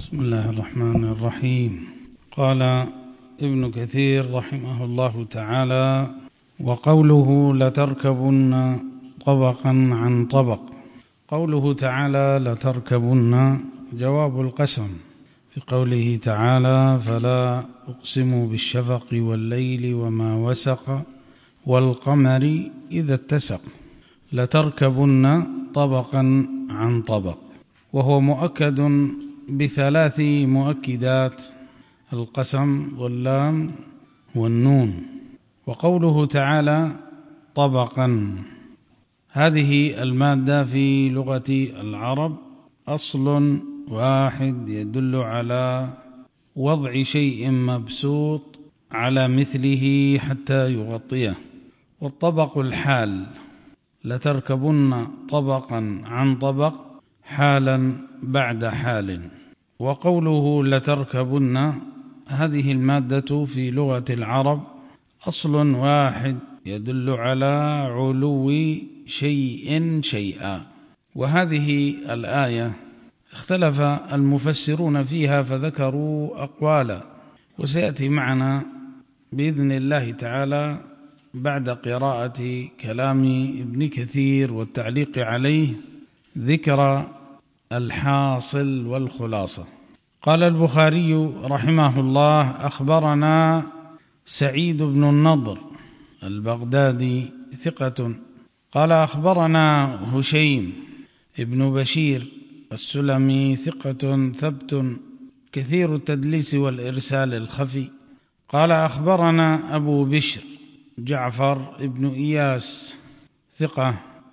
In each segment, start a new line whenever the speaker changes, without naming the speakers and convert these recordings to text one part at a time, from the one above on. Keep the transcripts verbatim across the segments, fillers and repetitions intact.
بسم الله الرحمن الرحيم. قال ابن كثير رحمه الله تعالى: وقوله لتركبن طبقا عن طبق. قوله تعالى لتركبن جواب القسم في قوله تعالى: فلا أقسم بالشفق والليل وما وسق والقمر إذا اتسق. لتركبن طبقا عن طبق، وهو مؤكد بثلاث مؤكدات: القسم واللام والنون. وقوله تعالى طبقا، هذه المادة في لغة العرب أصل واحد يدل على وضع شيء مبسوط على مثله حتى يغطيه، والطبق الحال. لتركبن طبقا عن طبق حالا بعد حال. وقوله لتركبن، هذه المادة في لغة العرب أصل واحد يدل على علو شيء شيئا. وهذه الآية اختلف المفسرون فيها فذكروا أقوالا، وسيأتي معنا بإذن الله تعالى بعد قراءة كلام ابن كثير والتعليق عليه ذكر الحاصل والخلاصة. قال البخاري رحمه الله: أخبرنا سعيد بن النضر البغدادي ثقة، قال أخبرنا هشيم ابن بشير السلمي ثقة ثبت كثير التدليس والإرسال الخفي، قال أخبرنا أبو بشر جعفر ابن إياس ثقة،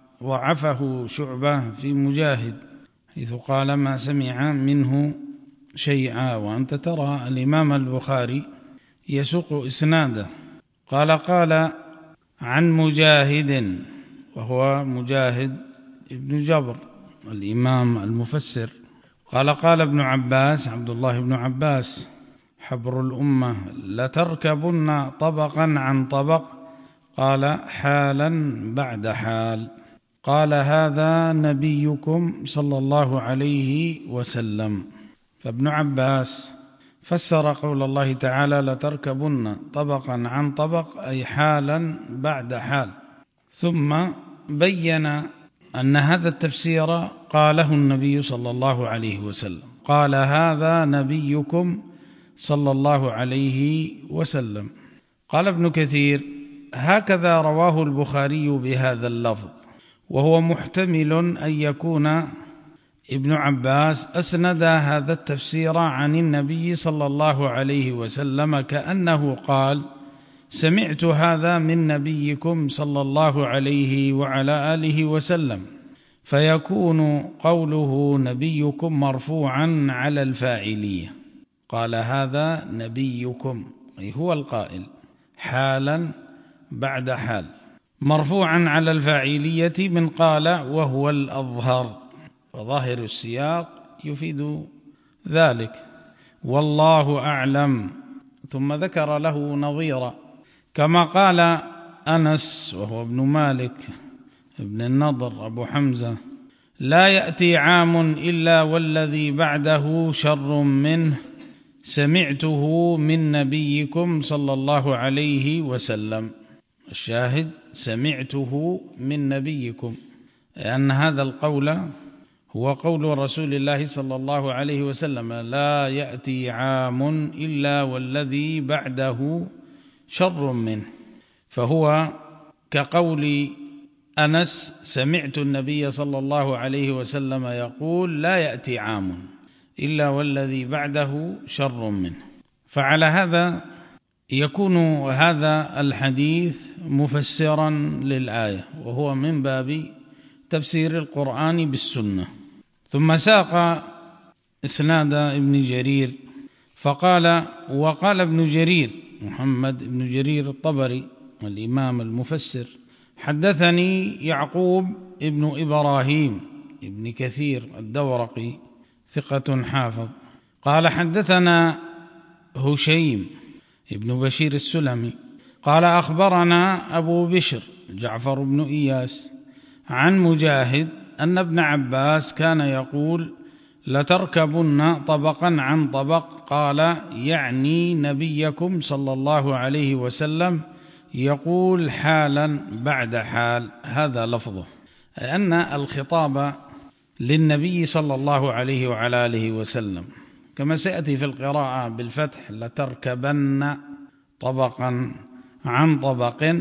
ضعفه شعبة في مجاهد حيث قال ما سمع منه شيئا. وأنت ترى الإمام البخاري يسوق إسناده. قال قال عن مجاهد، وهو مجاهد ابن جبر الإمام المفسر. قال قال ابن عباس، عبد الله بن عباس حبر الأمة: لتركبن طبقا عن طبق، قال حالا بعد حال. قال هذا نبيكم صلى الله عليه وسلم. فابن عباس فسر قول الله تعالى لتركبن طبقا عن طبق أي حالا بعد حال، ثم بين أن هذا التفسير قاله النبي صلى الله عليه وسلم. قال هذا نبيكم صلى الله عليه وسلم. قال ابن كثير: هكذا رواه البخاري بهذا اللفظ، وهو محتمل أن يكون ابن عباس أسند هذا التفسير عن النبي صلى الله عليه وسلم، كأنه قال: سمعت هذا من نبيكم صلى الله عليه وعلى آله وسلم، فيكون قوله نبيكم مرفوعا على الفاعلية. قال هذا نبيكم أي هو القائل، حالا بعد حال، مرفوعا على الفاعلية من قال، وهو الأظهر، وظاهر السياق يفيد ذلك. والله أعلم. ثم ذكر له نظيرا، كما قال أنس وهو ابن مالك ابن النضر أبو حمزة: لا يأتي عام إلا والذي بعده شر منه، سمعته من نبيكم صلى الله عليه وسلم. الشاهد سمعته من نبيكم، لأن هذا القول هو قول رسول الله صلى الله عليه وسلم: لا يأتي عام إلا والذي بعده شر منه. فهو كقول أنس: سمعت النبي صلى الله عليه وسلم يقول: لا يأتي عام إلا والذي بعده شر منه. فعلى هذا يكون هذا الحديث مفسرا للآية، وهو من باب تفسير القرآن بالسنة. ثم ساق إسناد ابن جرير فقال: وقال ابن جرير محمد بن جرير الطبري الإمام المفسر: حدثني يعقوب ابن إبراهيم ابن كثير الدورقي ثقة حافظ، قال حدثنا هشيم ابن بشير السلمي قال أخبرنا أبو بشر جعفر بن إياس عن مجاهد أن ابن عباس كان يقول: لتركبن طبقا عن طبق، قال يعني نبيكم صلى الله عليه وسلم يقول حالا بعد حال. هذا لفظه، أن الخطاب للنبي صلى الله عليه وعلى آله وسلم، كما سيأتي في القراءة بالفتح لتركبن طبقا عن طبق،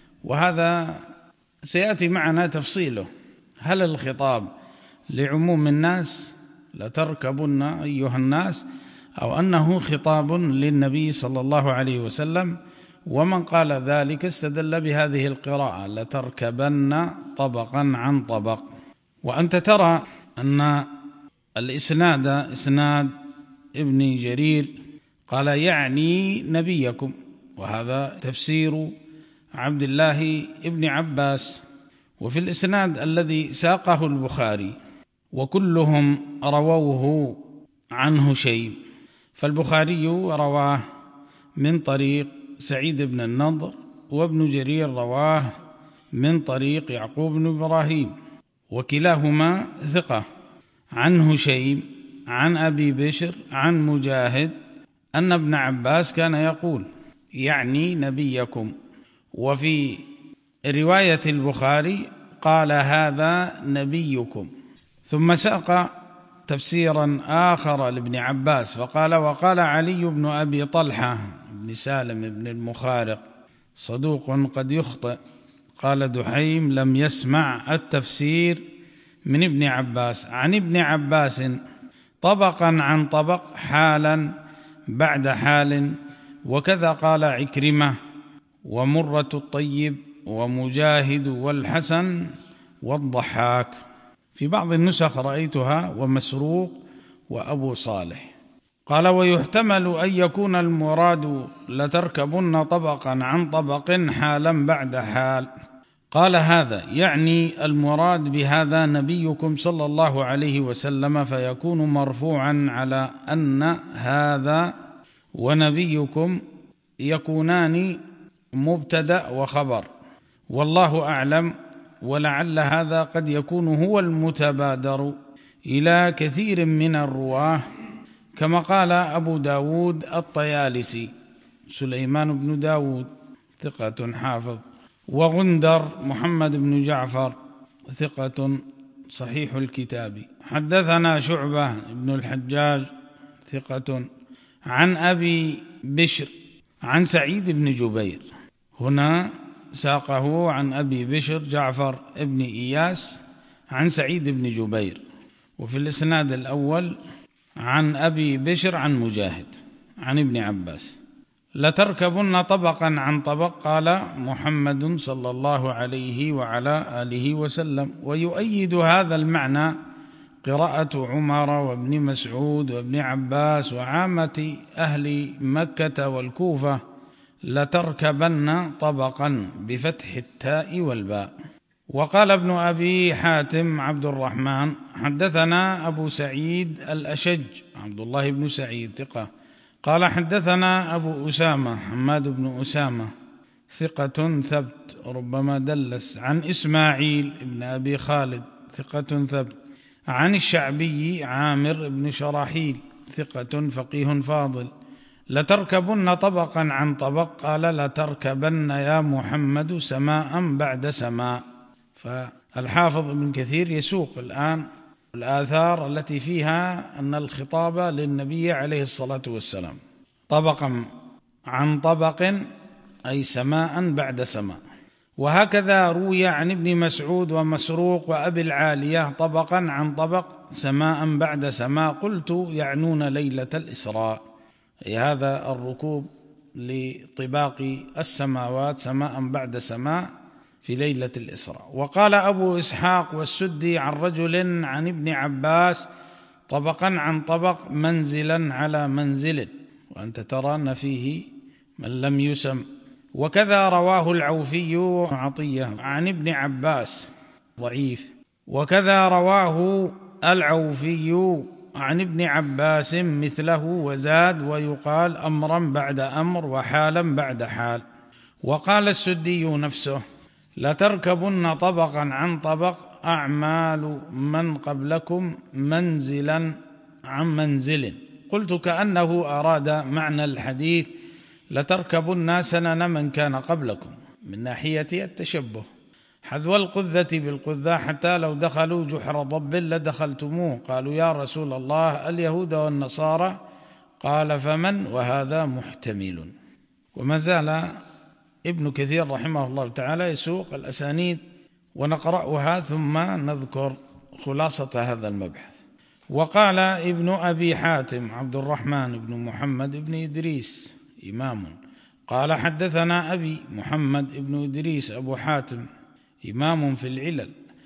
وهذا سيأتي معنا تفصيله. هل الخطاب لعموم الناس لتركبن أيها الناس، أو أنه خطاب للنبي صلى الله عليه وسلم؟ ومن قال ذلك استدل بهذه القراءة لتركبن طبقا عن طبق. وأنت ترى أن الإسناد إسناد ابن جرير قال يعني نبيكم، وهذا تفسير عبد الله ابن عباس. وفي الإسناد الذي ساقه البخاري وكلهم رووه عنه شيء، فالبخاري رواه من طريق سعيد بن النضر، وابن جرير رواه من طريق يعقوب بن إبراهيم، وكلاهما ثقة، عنه شيء عن أبي بشر عن مجاهد أن ابن عباس كان يقول يعني نبيكم. وفي رواية البخاري قال هذا نبيكم، ثم ساق تفسيرا آخر لابن عباس فقال وقال علي بن أبي طلحة بن سالم بن المخارق صدوق قد يخطئ، قال دحيم لم يسمع التفسير من ابن عباس عن ابن عباس طبقا عن طبق حالا بعد حال، وكذا قال عكرمة ومرة الطيب ومجاهد والحسن والضحاك. في بعض النسخ رأيتها ومسروق وأبو صالح. قال ويحتمل أن يكون المراد لتركبن طبقا عن طبق حالا بعد حال. قال هذا يعني المراد بهذا نبيكم صلى الله عليه وسلم، فيكون مرفوعا على أن هذا ونبيكم يكونان مبتدأ وخبر، والله أعلم. ولعل هذا قد يكون هو المتبادر إلى كثير من الرواه، كما قال أبو داود الطيالسي سليمان بن داود ثقة حافظ، وغندر محمد بن جعفر ثقة صحيح الكتاب، حدثنا شعبة بن الحجاج ثقة عن أبي بشر عن سعيد بن جبير. هنا ساقه عن أبي بشر جعفر بن إياس عن سعيد بن جبير، وفي الإسناد الأول عن أبي بشر عن مجاهد عن ابن عباس. لتركبن طبقا عن طبق، قال محمد صلى الله عليه وعلى آله وسلم. ويؤيد هذا المعنى قراءة عمر وابن مسعود وابن عباس وعامة أهل مكة والكوفة لتركبن طبقا بفتح التاء والباء. وقال ابن أبي حاتم عبد الرحمن حدثنا أبو سعيد الأشج عبد الله بن سعيد ثقة، قال حدثنا أبو أسامة حماد بن أسامة ثقة ثبت ربما دلس، عن إسماعيل بن أبي خالد ثقة ثبت، عن الشعبي عامر بن شراحيل ثقة فقيه فاضل لتركبن طبقا عن طبق، قال لتركبن يا محمد سماء بعد سماء. فالحافظ ابن كثير يسوق الآن الآثار التي فيها أن الخطاب للنبي عليه الصلاة والسلام طبقا عن طبق أي سماء بعد سماء. وهكذا روي عن ابن مسعود ومسروق وأبي العالية طبقا عن طبق سماء بعد سماء، قلت يعنون ليلة الإسراء، أي هذا الركوب لطباق السماوات سماء بعد سماء في ليلة الإسراء. وقال أبو إسحاق والسدي عن رجل عن ابن عباس طبقا عن طبق منزلا على منزل، وأنت ترى أن فيه من لم يسم. وكذا رواه العوفي عطية عن ابن عباس ضعيف، وكذا رواه العوفي عن ابن عباس مثله وزاد ويقال أمرا بعد أمر وحالا بعد حال. وقال السدي نفسه لتركبن طبقا عن طبق أعمال من قبلكم منزلا عن منزل. قلت كأنه أراد معنى الحديث لتركبن سنن من كان قبلكم من ناحية التشبه، حذو القذة بالقذة حتى لو دخلوا جحر ضب لدخلتموه. قالوا يا رسول الله اليهود والنصارى، قال فمن؟ وهذا محتمل. وما زال ابن كثير رحمه الله تعالى يسوق الأسانيد ونقرأها ثم نذكر خلاصة هذا المبحث. وقال ابن أبي حاتم عبد الرحمن بن محمد بن إدريس إمام، قال حدثنا أبي محمد بن إدريس أبو حاتم إمام في العلل،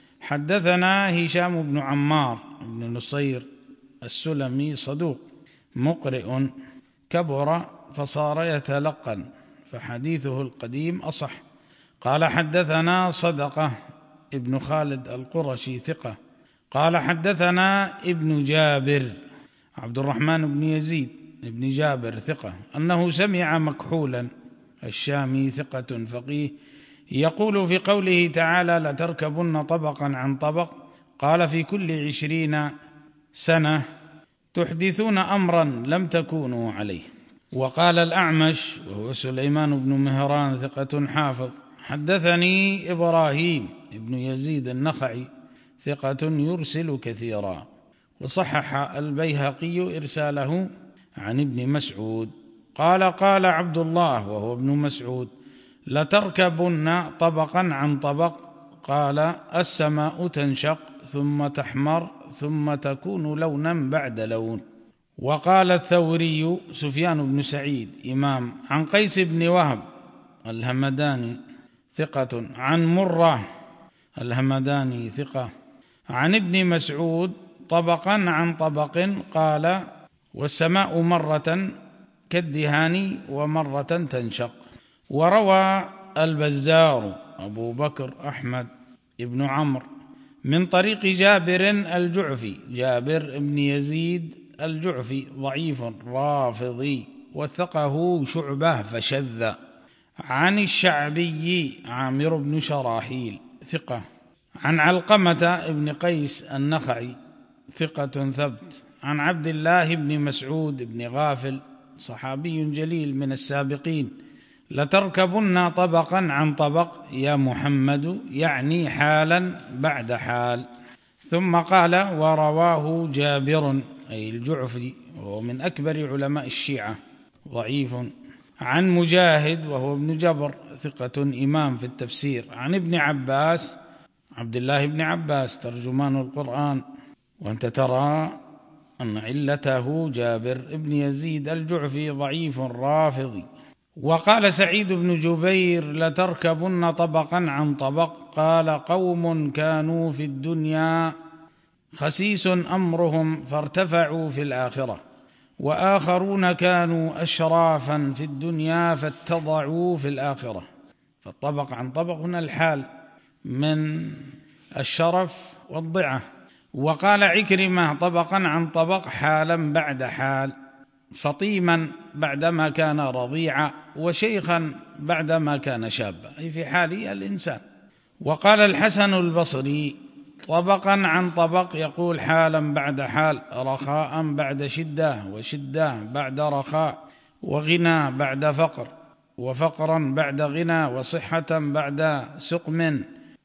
حدثنا هشام بن عمار بن نصير السلمي صدوق مقرئ كبر فصار يتلقن فحديثه القديم أصح. قال حدثنا صدقة ابن خالد القرشي ثقة، قال حدثنا ابن جابر عبد الرحمن بن يزيد ابن جابر ثقة أنه سمع مكحولا الشامي ثقة فقيه يقول في قوله تعالى لتركبن طبقا عن طبق، قال في كل عشرين سنة تحدثون أمرا لم تكونوا عليه. وقال الأعمش وهو سليمان بن مهران ثقة حافظ حدثني إبراهيم ابن يزيد النخعي ثقة يرسل كثيرا، وصحح البيهقي إرساله عن ابن مسعود قال قال عبد الله وهو ابن مسعود لتركبن طبقا عن طبق، قال السماء تنشق ثم تحمر ثم تكون لونا بعد لون. وقال الثوري سفيان بن سعيد إمام عن قيس بن وهب الهمداني ثقة عن مرة الهمداني ثقة عن ابن مسعود طبقا عن طبق، قال والسماء مرة كالدهان ومرة تنشق. وروى البزار أبو بكر أحمد ابن عمرو من طريق جابر الجعفي جابر بن يزيد الجعفي ضعيف رافضي وثقه شعبة فشذ، عن الشعبي عامر بن شراحيل ثقة عن علقمة بن قيس النخعي ثقة ثبت عن عبد الله بن مسعود بن غافل صحابي جليل من السابقين لتركبن طبقا عن طبق يا محمد، يعني حالا بعد حال. ثم قال ورواه جابر أي الجعفي وهو من أكبر علماء الشيعة ضعيف، عن مجاهد وهو ابن جبر ثقة إمام في التفسير، عن ابن عباس عبد الله بن عباس ترجمان القرآن، وأنت ترى أن علته جابر ابن يزيد الجعفي ضعيف رافضي. وقال سعيد بن جبير لتركبن طبقا عن طبق، قال قوم كانوا في الدنيا خسيس أمرهم فارتفعوا في الآخرة، وآخرون كانوا أشرافا في الدنيا فاتضعوا في الآخرة. فالطبق عن طبق هنا الحال من الشرف والضعة. وقال عكرمة طبقا عن طبق حالا بعد حال، فطيما بعدما كان رضيعا وشيخا بعدما كان شابا، أي في حال الإنسان. وقال الحسن البصري طبقا عن طبق يقول حالا بعد حال، رخاء بعد شدة وشدة بعد رخاء، وغنى بعد فقر وفقرا بعد غنى، وصحة بعد سقم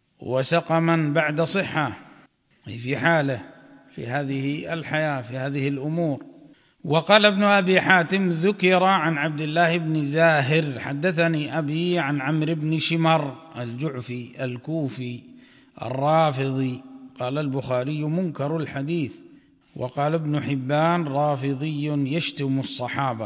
وسقما بعد صحة، أي في حاله في هذه الحياة في هذه الأمور. وقال ابن أبي حاتم ذكر عن عبد الله بن زاهر حدثني أبي عن عمرو بن شمر الجعفي الكوفي الرافضي، قال البخاري منكر الحديث. وقال ابن حبان رافضي يشتم الصحابة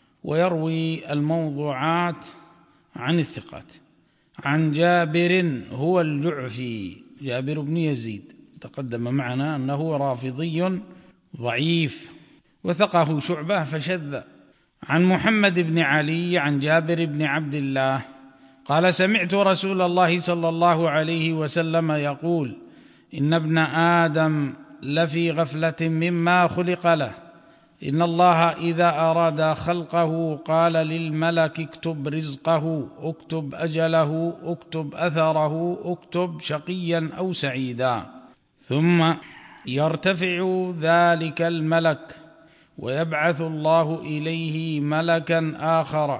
ويروي الموضوعات عن الثقات. عن جابر هو الجعفي جابر بن يزيد تقدم معنا أنه رافضي ضعيف وثقه شعبة فشذ. عن محمد بن علي عن جابر بن عبد الله قال سمعت رسول الله صلى الله عليه وسلم يقول إن ابن آدم لفي غفلة مما خلق له، إن الله إذا أراد خلقه قال للملك اكتب رزقه اكتب أجله اكتب أثره اكتب شقيا أو سعيدا، ثم يرتفع ذلك الملك ويبعث الله إليه ملكا آخر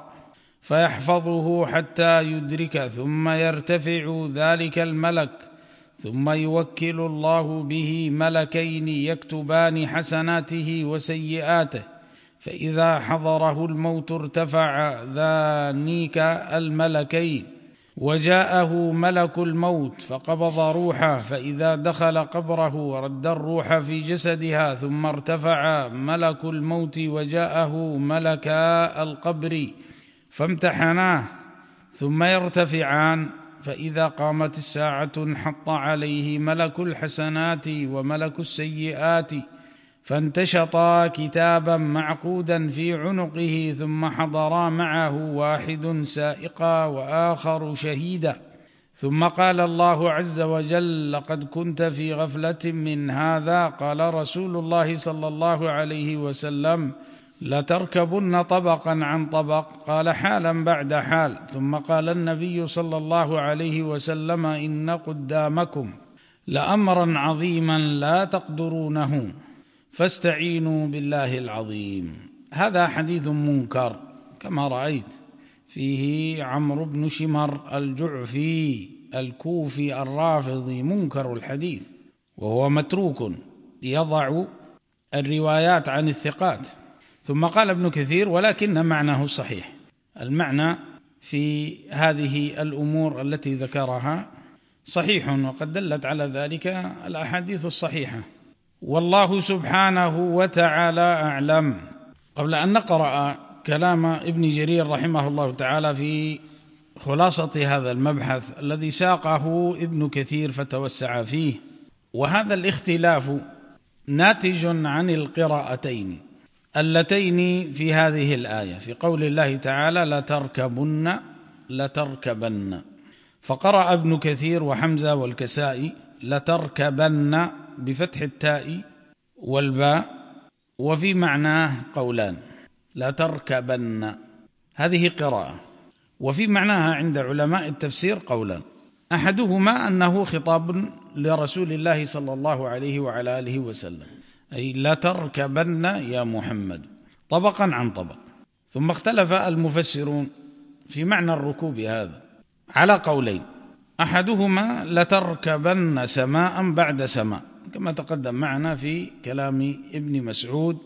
فيحفظه حتى يدرك، ثم يرتفع ذلك الملك، ثم يوكل الله به ملكين يكتبان حسناته وسيئاته، فإذا حضره الموت ارتفع ذانيك الملكين وجاءه ملك الموت فقبض روحه، فإذا دخل قبره رد الروح في جسدها، ثم ارتفع ملك الموت وجاءه ملكا القبر فامتحناه، ثم يرتفعان، فإذا قامت الساعة انحط عليه ملك الحسنات وملك السيئات فانتشطا كتابا معقودا في عنقه، ثم حضرا معه واحد سائقا وآخر شهيدا، ثم قال الله عز وجل: لقد كنت في غفلة من هذا. قال رسول الله صلى الله عليه وسلم: لتركبن طبقا عن طبق. قال: حالا بعد حال. ثم قال النبي صلى الله عليه وسلم: إن قدامكم لأمرا عظيما لا تقدرونه فاستعينوا بالله العظيم. هذا حديث منكر كما رأيت، فيه عمرو بن شمر الجعفي الكوفي الرافضي منكر الحديث، وهو متروك يضع الروايات عن الثقات. ثم قال ابن كثير: ولكن معناه صحيح. المعنى في هذه الأمور التي ذكرها صحيح، وقد دلت على ذلك الأحاديث الصحيحة، والله سبحانه وتعالى أعلم. قبل أن نقرأ كلام ابن جرير رحمه الله تعالى في خلاصة هذا المبحث الذي ساقه ابن كثير فتوسع فيه، وهذا الاختلاف ناتج عن القراءتين اللتين في هذه الآية، في قول الله تعالى: لتركبن لتركبن، فقرأ ابن كثير وحمزة والكسائي لتركبن بفتح التاء والباء، وفي معناه قولان: لتركبن هذه قراءة، وفي معناها عند علماء التفسير قولان: أحدهما أنه خطاب لرسول الله صلى الله عليه وعلى آله وسلم، أي لتركبن يا محمد طبقا عن طبق. ثم اختلف المفسرون في معنى الركوب هذا على قولين: أحدهما لتركبن سماء بعد سماء، كما تقدم معنا في كلام ابن مسعود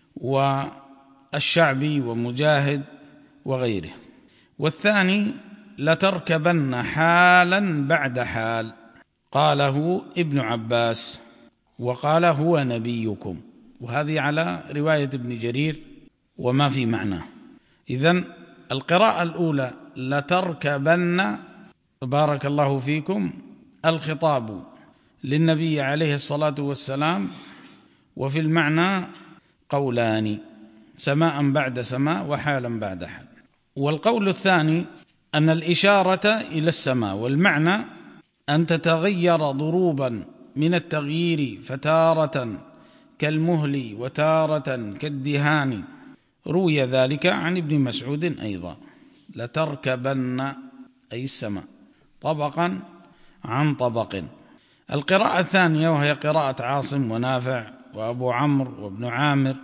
والشعبي ومجاهد وغيره. والثاني لتركبن حالا بعد حال، قاله ابن عباس وقال هو نبيكم، وهذه على رواية ابن جرير وما في معناه. إذن القراءة الأولى لتركبن بارك الله فيكم الخطاب للنبي عليه الصلاة والسلام، وفي المعنى قولان: سماء بعد سماء وحالا بعد حال. والقول الثاني أن الإشارة إلى السماء، والمعنى أن تتغير ضروبا من التغيير، فتارة كالمهل وتارة كالدهان. روي ذلك عن ابن مسعود أيضا: لتركبن أي السماء طبقا عن طبق. القراءة الثانية وهي قراءة عاصم ونافع وأبو عمرو وابن عامر: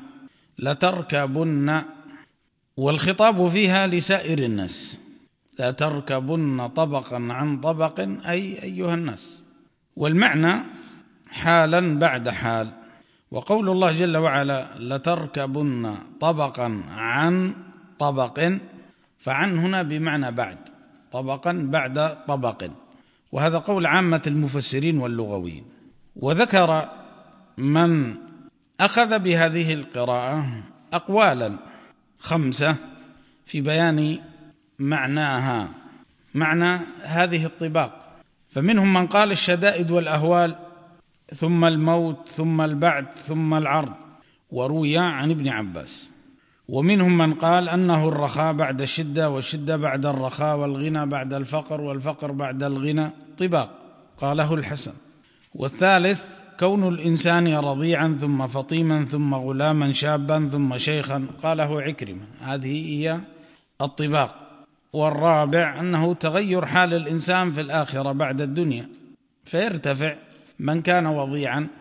لتركبن، والخطاب فيها لسائر الناس، لتركبن طبقا عن طبق أي أيها الناس، والمعنى حالا بعد حال. وقول الله جل وعلا لتركبن طبقا عن طبق، فعن هنا بمعنى بعد، طبقا بعد طبق، وهذا قول عامة المفسرين واللغويين. وذكر من أخذ بهذه القراءة أقوالا خمسة في بيان معناها، معنى هذه الطباق. فمنهم من قال الشدائد والأهوال، ثم الموت، ثم البعث، ثم العرض، وروي عن ابن عباس. ومنهم من قال أنه الرخاء بعد الشدة، والشدة بعد الرخاء، والغنى بعد الفقر، والفقر بعد الغنى، طباق، قاله الحسن. والثالث كون الإنسان رضيعا ثم فطيما ثم غلاما شابا ثم شيخا، قاله عكرمة. هذه هي الطباق. والرابع أنه تغير حال الإنسان في الآخرة بعد الدنيا، فيرتفع من كان وضيعا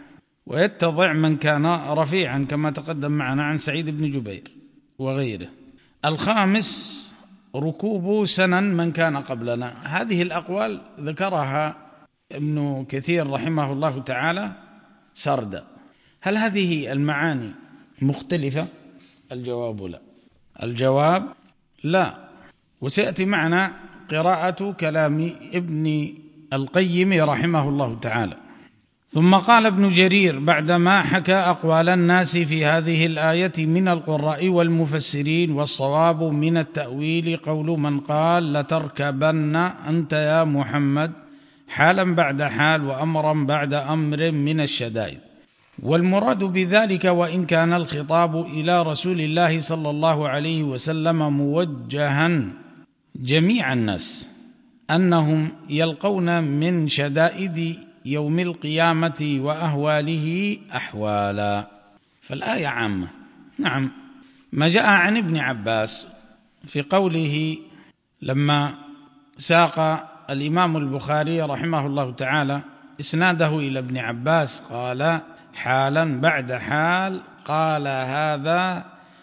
ويتضع من كان رفيعا كما تقدم معنا عن سعيد بن جبير وغيره. الخامس ركوب سنن من كان قبلنا. هذه الأقوال ذكرها ابن كثير رحمه الله تعالى سردا. هل هذه المعاني مختلفة؟ الجواب لا. الجواب لا. وسيأتي معنا قراءة كلام ابن القيم رحمه الله تعالى. ثم قال ابن جرير بعدما حكى أقوال الناس في هذه الآية من القراء والمفسرين: والصواب من التأويل قول من قال لتركبن أنت يا محمد حالا بعد حال وأمرا بعد أمر من الشدائد. والمراد بذلك وإن كان الخطاب إلى رسول الله صلى الله عليه وسلم موجها جميع الناس أنهم يلقون من شدائد يوم القيامة وأهواله أحوالا. فالآية عامة. نعم، ما جاء عن ابن عباس في قوله لما ساق الإمام البخاري رحمه الله تعالى إسناده إلى ابن عباس قال حالا بعد حال، قال هذا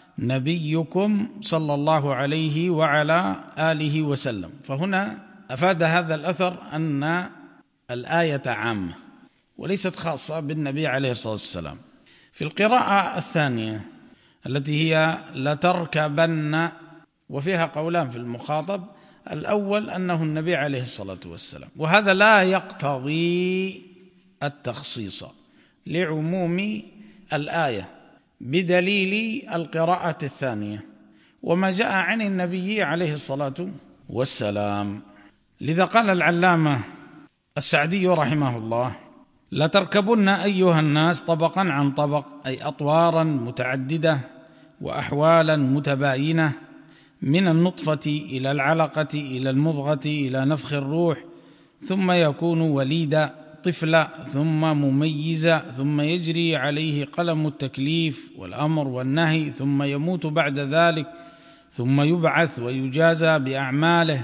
نبيكم صلى الله عليه وعلى آله وسلم. فهنا أفاد هذا الأثر أن الآية عامة وليست خاصة بالنبي عليه الصلاة والسلام. في القراءة الثانية التي هي لتركبن، وفيها قولان في المخاطب: الأول أنه النبي عليه الصلاة والسلام، وهذا لا يقتضي التخصيص لعموم الآية بدليل القراءة الثانية وما جاء عن النبي عليه الصلاة والسلام. لذا قال العلامة السعدي رحمه الله: لتركبن أيها الناس طبقا عن طبق، أي أطوارا متعددة وأحوالا متباينة، من النطفة إلى العلقة إلى المضغة إلى نفخ الروح، ثم يكون وليدا طفلا ثم مميزا، ثم يجري عليه قلم التكليف والأمر والنهي، ثم يموت بعد ذلك، ثم يبعث ويجازى بأعماله.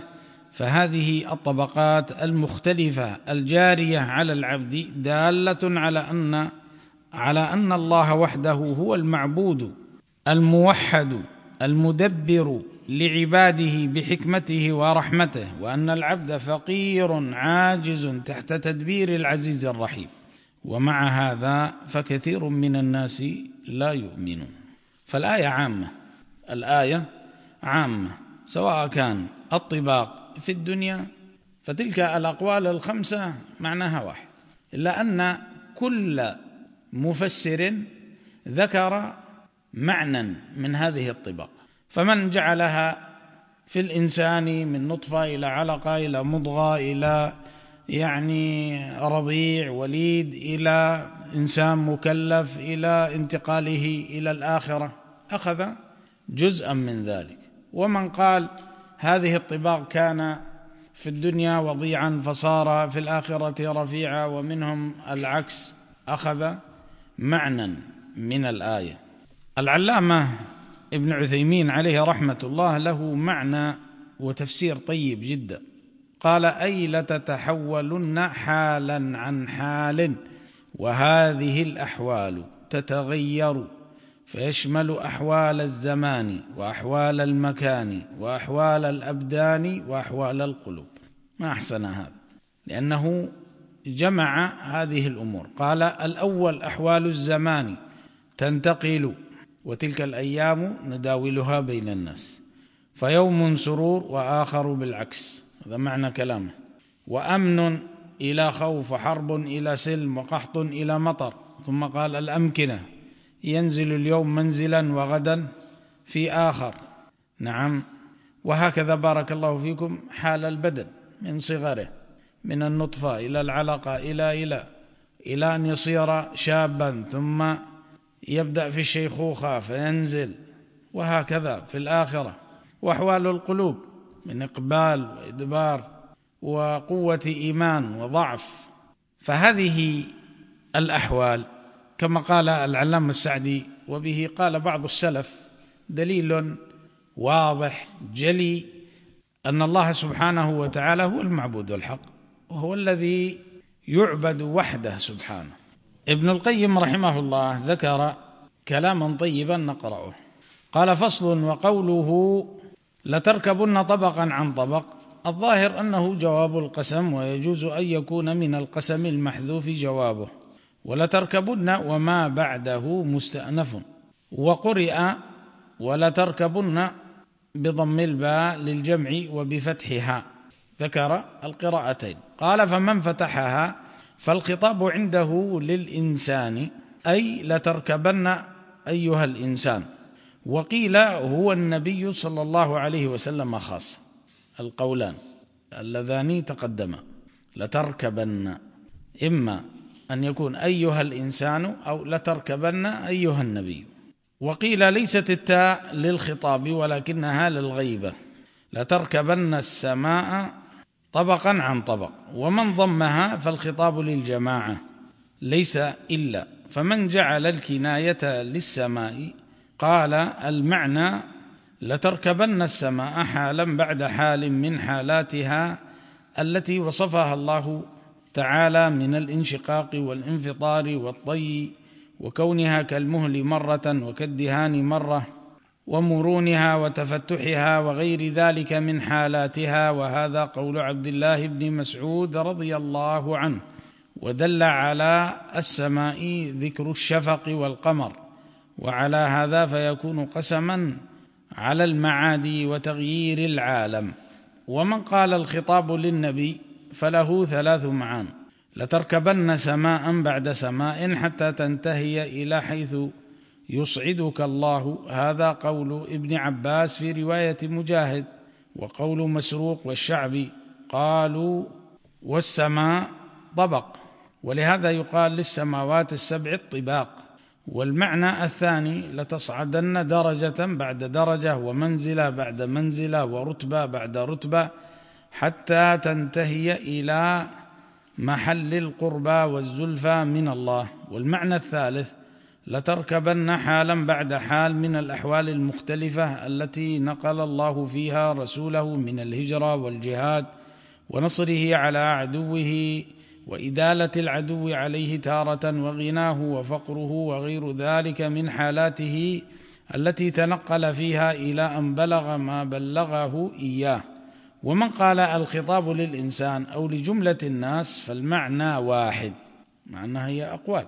فهذه الطبقات المختلفة الجارية على العبد دالة على أن على أن الله وحده هو المعبود الموحد المدبر لعباده بحكمته ورحمته، وأن العبد فقير عاجز تحت تدبير العزيز الرحيم. ومع هذا فكثير من الناس لا يؤمنون. فالآية عامة. الآية عامة سواء كان الطباق في الدنيا، فتلك الأقوال الخمسة معناها واحد، إلا أن كل مفسر ذكر معنى من هذه الطباق. فمن جعلها في الإنسان من نطفة إلى علقة إلى مضغة إلى يعني رضيع وليد إلى إنسان مكلف إلى انتقاله إلى الآخرة أخذ جزءا من ذلك. ومن قال هذه الطباق كان في الدنيا وضيعا فصار في الآخرة رفيعا، ومنهم العكس، أخذ معنى من الآية. العلامة ابن عثيمين عليه رحمة الله له معنى وتفسير طيب جدا. قال: أي لتتحولن حالا عن حال، وهذه الأحوال تتغير، فيشمل أحوال الزمان وأحوال المكان وأحوال الأبدان وأحوال القلوب. ما أحسن هذا، لأنه جمع هذه الأمور. قال: الأول أحوال الزمان تنتقل، وتلك الأيام نداولها بين الناس، فيوم سرور وآخر بالعكس، هذا معنى كلامه. وأمن إلى خوف، وحرب إلى سلم، وقحط إلى مطر. ثم قال: الأمكنة ينزل اليوم منزلا وغدا في آخر. نعم. وهكذا بارك الله فيكم حال البدن من صغره، من النطفة إلى العلقة إلى إلى إلى أن يصير شابا، ثم يبدأ في الشيخوخة فينزل، وهكذا في الآخرة. وأحوال القلوب من إقبال وإدبار وقوة إيمان وضعف. فهذه الأحوال كما قال العلامة السعدي، وبه قال بعض السلف، دليل واضح جلي أن الله سبحانه وتعالى هو المعبود الحق، وهو الذي يعبد وحده سبحانه، ابن القيم رحمه الله ذكر كلاما طيبا نقرأه. قال: فصل: وقوله لتركبن طبقا عن طبق، الظاهر أنه جواب القسم، ويجوز أن يكون من القسم المحذوف جوابه، ولتركبن وما بعده مستأنف. وقرئ ولتركبن بضم الباء للجمع وبفتحها، ذكر القراءتين. قال: فمن فتحها فالخطاب عنده للإنسان، أي لتركبن أيها الإنسان. وقيل هو النبي صلى الله عليه وسلم خاص. القولان اللذان تقدما، لتركبن إما أن يكون أيها الإنسان أو لتركبن أيها النبي. وقيل ليست التاء للخطاب ولكنها للغيبة، لتركبن السماء طبقا عن طبق. ومن ضمها فالخطاب للجماعة ليس إلا، فمن جعل الكناية للسماء قال المعنى لتركبن السماء حالا بعد حال من حالاتها التي وصفها الله تعالى من الانشقاق والانفطار والطي، وكونها كالمهل مرة وكالدهان مرة، ومرونها وتفتحها وغير ذلك من حالاتها. وهذا قول عبد الله بن مسعود رضي الله عنه. ودل على السماء ذكر الشفق والقمر، وعلى هذا فيكون قسما على المعادي وتغيير العالم. ومن قال الخطاب للنبي فله ثلاث معان: لتركبن سماء بعد سماء حتى تنتهي إلى حيث يصعدك الله، هذا قول ابن عباس في رواية مجاهد، وقول مسروق والشعبي قالوا والسماء طبق، ولهذا يقال للسماوات السبع الطباق. والمعنى الثاني لتصعدن درجة بعد درجة، ومنزلة بعد منزلة، ورتبة بعد رتبة، حتى تنتهي إلى محل القربى والزلفى من الله. والمعنى الثالث لتركبن حالا بعد حال من الأحوال المختلفة التي نقل الله فيها رسوله من الهجرة والجهاد ونصره على عدوه وإدالة العدو عليه تارة، وغناه وفقره وغير ذلك من حالاته التي تنقل فيها إلى أن بلغ ما بلغه إياه. ومن قال الخطاب للإنسان أو لجملة الناس فالمعنى واحد، معناها هي أقوال،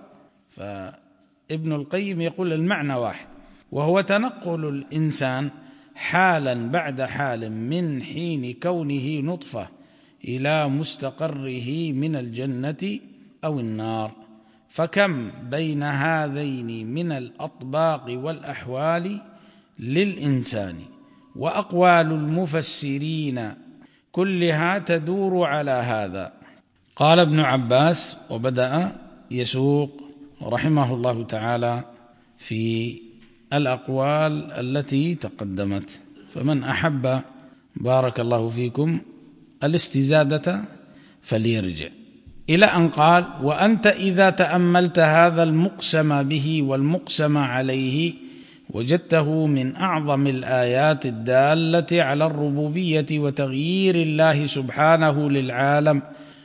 فابن القيم يقول المعنى واحد، وهو تنقل الإنسان حالا بعد حال من حين كونه نطفة إلى مستقره من الجنة أو النار. فكم بين هذين من الأطباق والأحوال للإنسان. وأقوال المفسرين كلها تدور على هذا. قال ابن عباس، وبدأ يسوق رحمه الله تعالى في الأقوال التي تقدمت. فمن أحب بارك الله فيكم الاستزادة فليرجع إلى أن قال: وأنت إذا تأملت هذا المقسم به والمقسم عليه وجدته من أعظم الآيات الدالة على الربوبية وتغيير الله سبحانه للعالم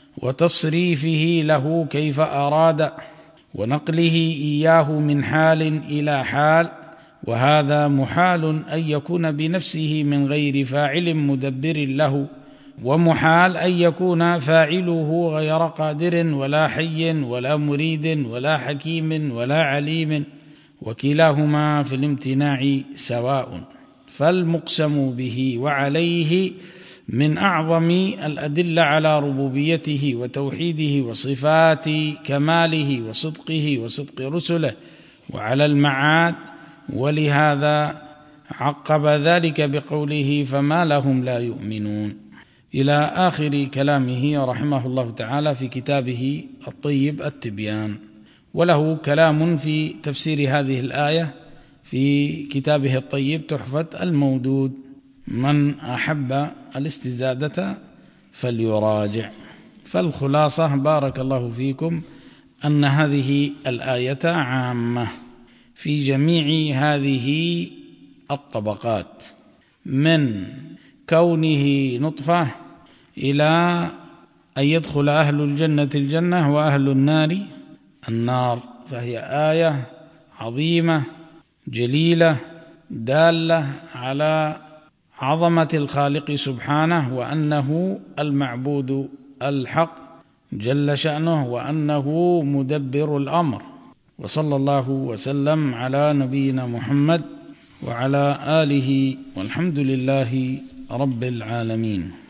وتصريفه له كيف أراد، ونقله إياه من حال إلى حال. وهذا محال أن يكون بنفسه من غير فاعل مدبر له، ومحال أن يكون فاعله غير قادر ولا حي ولا مريد ولا حكيم ولا عليم، وكلاهما في الامتناع سواء. فالمقسم به وعليه من أعظم الأدلة على ربوبيته وتوحيده وصفات كماله وصدقه وصدق رسله وعلى المعاد. ولهذا عقب ذلك بقوله: فما لهم لا يؤمنون، إلى آخر كلامه رحمه الله تعالى في كتابه الطيب التبيان. وله كلام في تفسير هذه الآية في كتابه الطيب تحفة المودود، من أحب الاستزادة فليراجع. فالخلاصة بارك الله فيكم أن هذه الآية عامة في جميع هذه الطبقات، من كونه نطفة إلى أن يدخل أهل الجنة الجنة وأهل النار النار، فهي آية عظيمة جليلة دالة على عظمة الخالق سبحانه، وأنه المعبود الحق جل شأنه، وأنه مدبر الأمر. وصلى الله وسلم على نبينا محمد وعلى آله، والحمد لله رب العالمين.